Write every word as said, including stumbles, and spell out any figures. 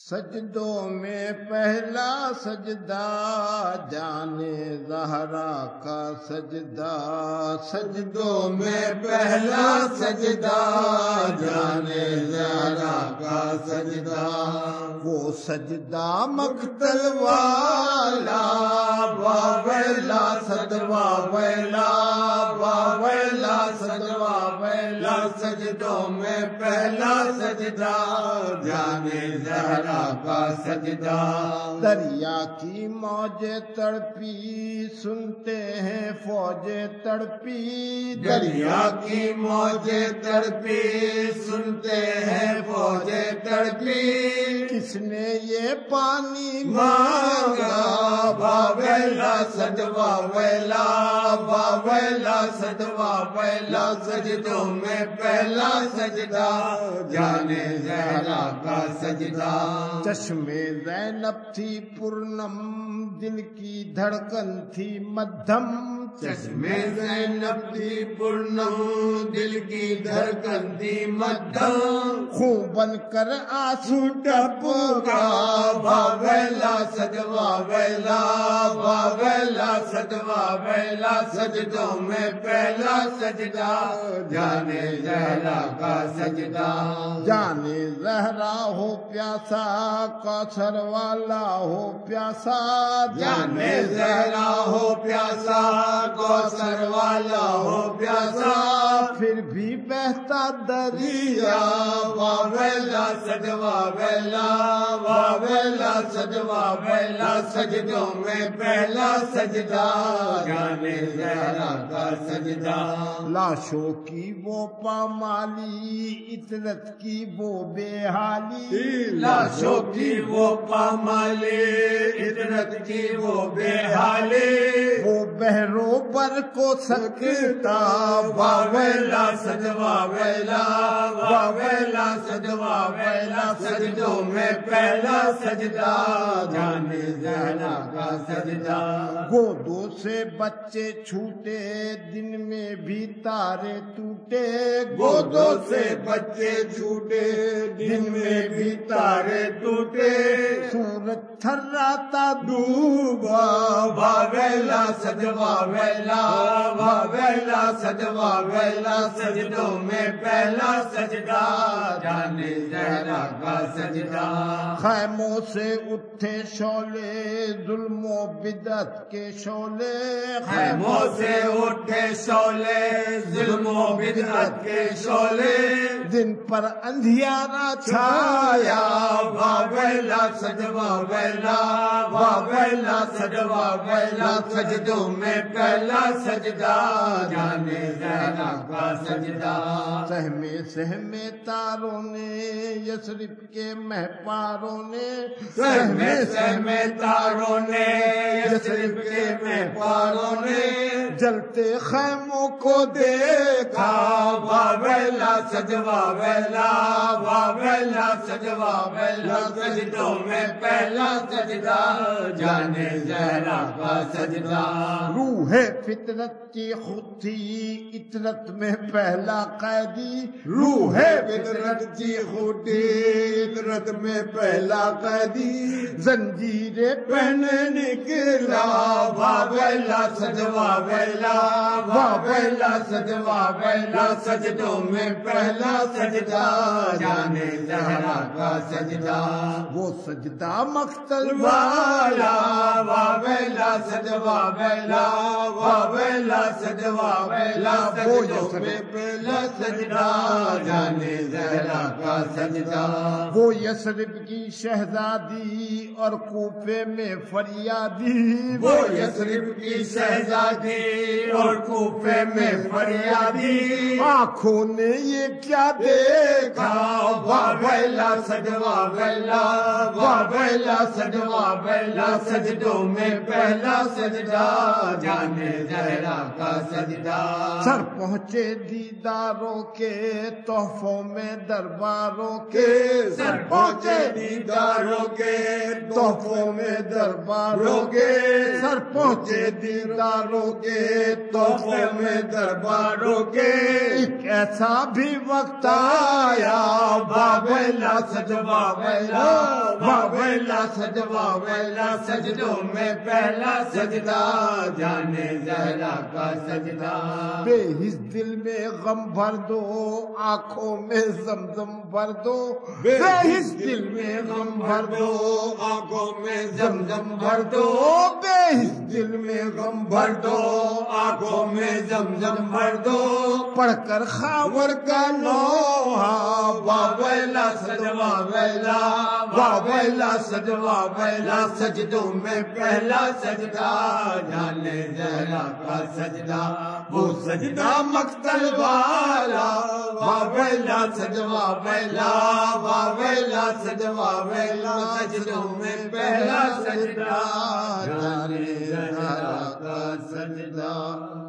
سجدوں میں پہلا سجدہ جانے زہرا کا سجدہ، سجدوں میں پہلا سجدہ جانے زہرا کا سجدہ، وہ سجدہ مقتل والا واویلا صدوا ویلا واویلا صدوا ویلا، سجدوں میں پہلا سجدہ جانے زہرا کا سجدہ، دریا کی موجیں تڑپی سنتے ہیں فوجیں تڑپی، دریا کی موجیں تڑپی سنتے ہیں فوجیں تڑپی، کس نے یہ پانی مانگا واویلا صدوا ویلا واویلا صدوا ویلا، سجدوں میں پہلا سجدہ جانے زہرا کا سجدہ، چشم زینب تھی پورنم دل کی دھڑکن تھی مدھم، چشم زینب تھی پورنم دل کی دھڑکن تھی مدھم، خون بن کر آنسو ٹپکا واویلا صدوا ویلا واویلا صدوا ویلا، سجدوں میں پہلا سجدہ جانے زہرا کا سجدہ، جانے زہرا ہو پیاسا کوثر والا ہو پیاسا، جانے زہرا ہو پیاسا کوثر والا ہو پیاسا، پھر بھی بہتا دریا واویلا صدوا ویلا واویلا صدوا ویلا، سجدوں میں پہلا سجدہ جانے زہرا کا سجدہ، لاشوں کی وہ پامالی عطرت کی وہ بے حالی، لاشوں کی وہ پامالی عطرت کی وہ بے حالی، وہ بہروں پر کو سکتا واویلا صدوا ویلا واویلا صدوا ویلا، سجدوں میں پہلا سجدہ جانے زہرا کا سجدہ، گودوں سے بچے چھوٹے دن میں بھی تارے ٹوٹے، گودوں سے بچے چھوٹے دن میں بھی تارے ٹوٹے، سورج تھراتا ڈوبا واویلا صدوا ویلا واویلا صدوا ویلا، سجدوں میں پہلا سجدہ جانے زہرا کا سجدہ، خیموں سے اٹھے شعلے ظلم و بدعت کے شعلے، خیموں سے اٹھے شعلے ظلم و بدعت کے شعلے، دن پر اندھیارا چھایا واویلا صدوا ویلا واویلا صدوا ویلا، سجدوں میں پہلا سجدہ جانے زہرا کا سجدہ، سہمے سہمے تاروں نے یثرب کے مہپاروں نے، سہمے سہمے تاروں نے یثرب کے مہپاروں نے، جلتے خیموں کو دیکھا واویلا صدوا ویلا واویلا صدوا ویلا، سجدوں میں پہلا سجدہ جانے زہرا کا سجدہ، روح فطرت کی خود تھی عطرت میں پہلا قیدی، روح فطرت کی خود تھی عطرت میں پہلا قیدی، زنجیریں پہنے نکلا واویلا صدوا ویلا واویلا صدوا ویلا، سجدوں میں پہلا سجدہ جانے زہرا کا سجدہ، وہ سجدہ مقتل والا واویلا صدوا ویلا واویلا صدوا ویلا، سجدوں میں پہلا سجدہ جانے زہرا کا سجدہ، وہ یثرب کی شہزادی اور کوفے میں فریادی، وہ یثرب کی شہزادی اور کوفے میں فریادی، آنکھوں نے یہ کیا دیکھا واویلا صدوا ویلا واویلا صدوا ویلا، سجدوں میں پہلا سجدہ جانے زہرا کا سجدہ، سر پہنچے دیداروں کے تحفوں میں درباروں کے، سر پہنچے دیداروں کے تحفوں میں درباروں کے، سر پہنچے دیداروں کے تحفوں میں درباروں کے، ایک ایسا بھی وقت آیا واویلا صدوا ویلا ویلا سجدہ ویلا سجدوں میں پہلا سجدہ جانے زہرا کا سجدہ بے حس دل میں غم بھر دو آنکھوں میں زمزم بھر دو بے حس دل میں غم بھر دو آنکھوں میں زمزم بھر دو بے حس دل میں غم بھر دو آنکھوں میں زمزم بھر دو پڑھ کر خاور کا نوحہ واہ ویلا سجدہ ویلا واہ ویلا سجدہ ویلا سجدوں میں پہلا سجدہ جانے زہرا کا سجدہ وہ سجدہ مقتل والا واہ ویلا سجدہ ویلا واہ ویلا سجدہ ویلا سجدوں میں پہلا سجدہ جانے زہرا کا سجدہ